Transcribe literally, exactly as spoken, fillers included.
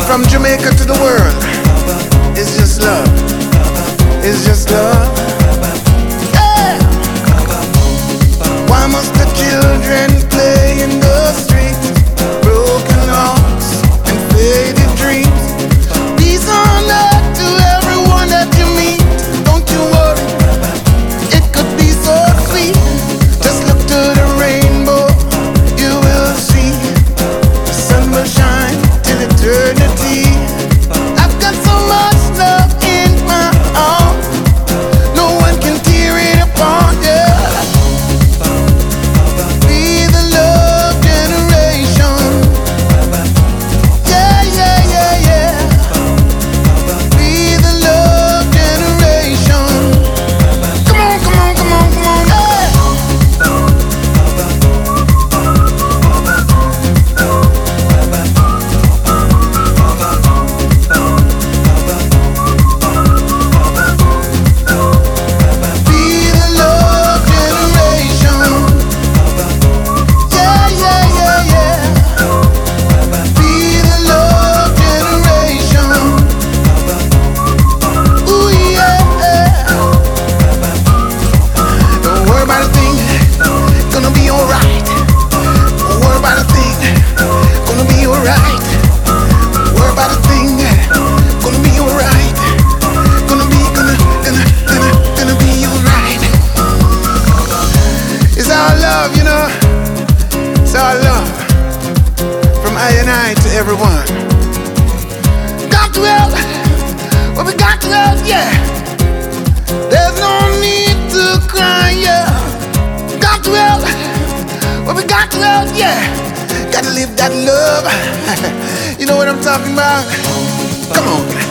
From Jamaica to the world, it's just love. It's just love. Yeah. Why must the children play in the streets? Broken hearts and faded dreams. Peace on earth to everyone that you meet. Don't you worry, it could be so sweet. Just look to the rainbow, you will see. The sun will shine till eternity. I've got so much love in my heart, no one can tear it apart, yeah. Be the love generation. Yeah, yeah, yeah, yeah. Be the love generation. Come on, come on, come on, come on, yeah. Be the love generation. Yeah, yeah, yeah, yeah. Be the love generation. Ooh, yeah. Don't worry about a thing, gonna be alright. Don't worry about a thing, gonna be alright. Don't worry about a thing, gonna be alright. Gonna be, gonna, gonna, gonna, gonna be alright. It's our love, you know. It's our love. From I and I to everyone. Got to help. Well, we got to help, yeah. There's no need to cry, yeah. Got to help. Well, we got to help, yeah. Gotta live that love. You know what I'm talking about? Come on.